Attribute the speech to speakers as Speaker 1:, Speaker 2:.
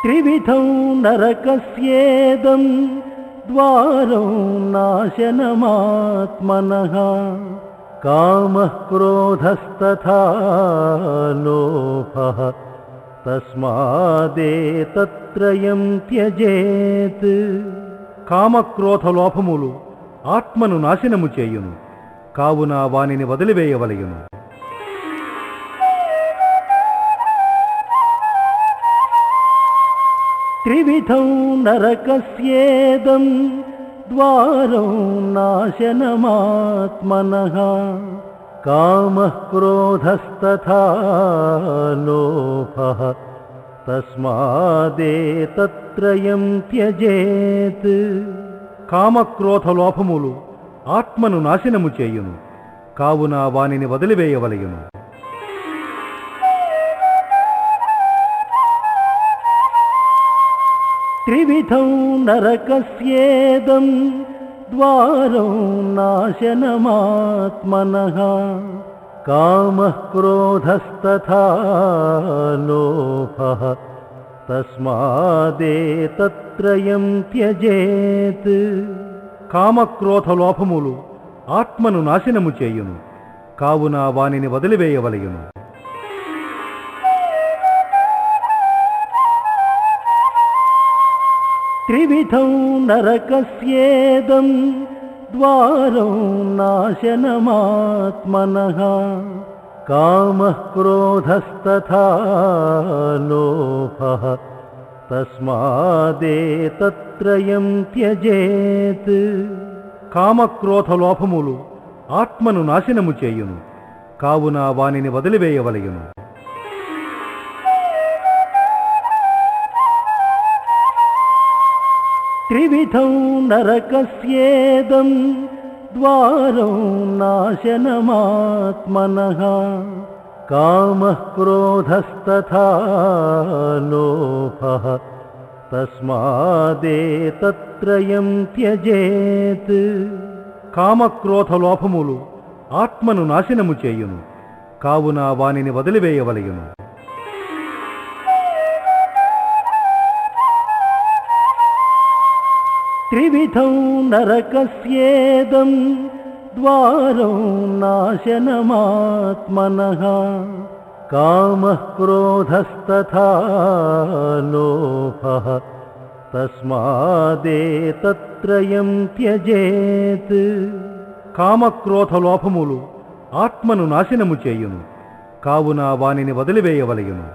Speaker 1: त्रिविधं नरकस्येदं द्वारं नाशनमात्मनः कामः क्रोधस्तथा लोभः तस्मादेतत्त्रयं त्यजेत्। కామక్రోధ లోభములు ఆత్మను నాశనము చేయును, కావున వానిని వదిలివేయవలయును. త్రివిధం నరకస్యేదం ద్వారం నాశనమాత్మనః కామః క్రోధస్తథా లోభః తస్మాదేతత్త్రయం త్యజేత్. కామక్రోధ లోభములు ఆత్మను నాశనము చేయును, కావున వానిని వదిలివేయవలయును. త్రివిధం నరకస్యేదం ద్వారం నాశనమాత్మనః కామః క్రోధస్తథా లోభః తస్మాదేతత్త్రయం త్యజేత్. కామక్రోధ లోభములు ఆత్మను నాశనము చేయును, కావున వానిని వదిలివేయవలయును. త్రివిధం నరకస్యేదం ద్వారం నాశనమాత్మనః కామః క్రోధస్తథా లోభః తస్మాదేతత్త్రయం త్యజేత్. కామక్రోధ లోభములు ఆత్మను నాశనము చేయును, కావున వానిని వదిలివేయవలయును. త్రివిధం నరకస్యేదం ద్వారం నాశనమాత్మనః కామః క్రోధస్తథా లోభః తస్మాదేతత్త్రయం త్యజేత్. కామక్రోధ లోభములు ఆత్మను నాశనము చేయును, కావున వానిని వదిలివేయవలయును. త్రివిధం నరకస్యేదం ద్వారం నాశనమాత్మనః కామః క్రోధస్తథా లోభః తస్మాదేతత్త్రయం త్యజేత్. కామక్రోధ లోభములు ఆత్మను నాశనము చేయును, కావున వానిని వదిలివేయవలయును.